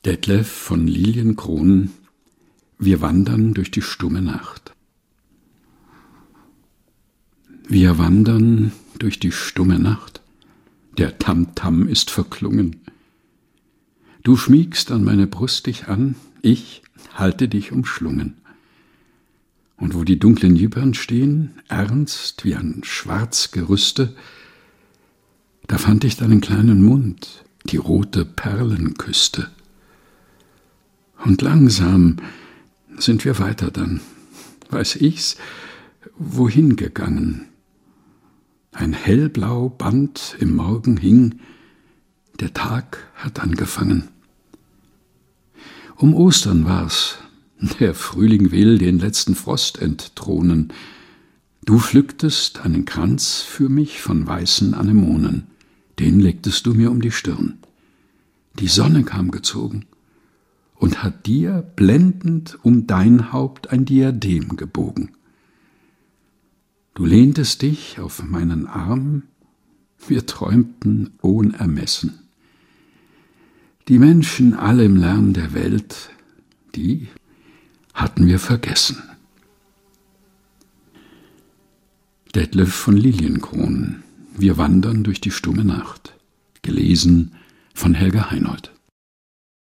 Detlev von Lilienkron. Wir wandern durch die stumme Nacht. Wir wandern durch die stumme Nacht. Der Tamtam ist verklungen. Du schmiegst an meine Brust dich an, ich halte dich umschlungen. Und wo die dunklen Ypern stehen, ernst wie ein Schwarzgerüste, da fand ich deinen kleinen Mund, die rote Perlenküste. Und langsam sind wir weiter dann, weiß ich's, wohin gegangen. Ein hellblau Band im Morgen hing, der Tag hat angefangen. Um Ostern war's, der Frühling will den letzten Frost entthronen. Du pflücktest einen Kranz für mich von weißen Anemonen, den legtest du mir um die Stirn. Die Sonne kam gezogen und hat dir blendend um dein Haupt ein Diadem gebogen. Du lehntest dich auf meinen Arm, wir träumten ohn Ermessen. Die Menschen alle im Lärm der Welt, die hatten wir vergessen. Detlev von Lilienkron. Wir wandern durch die stumme Nacht. Gelesen von Helga Heinold.